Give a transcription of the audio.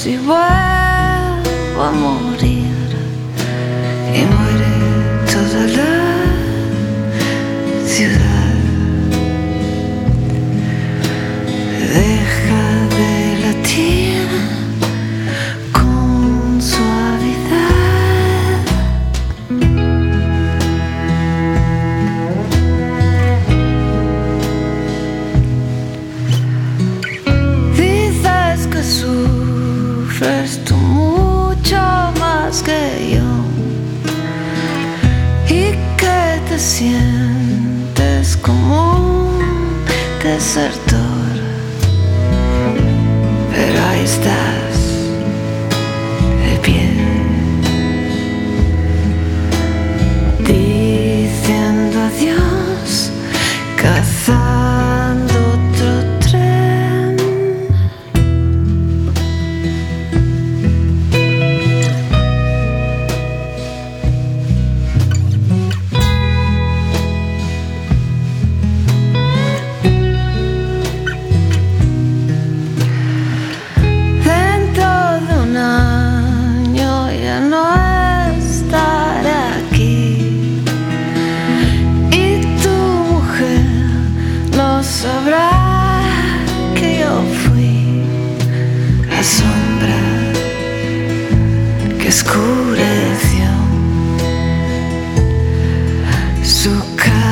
si vuelvo a morir y muere toda la ciudad. Deja de latir con suavidad. Dices que sufres tú mucho más que yo y que te sientes como un desertor, pero ahí estás de pie, diciendo adiós, cazando otro tren. Dentro de un año ya no estaré aquí y tu mujer no sabrá que yo fui la sombra que oscureció su cara.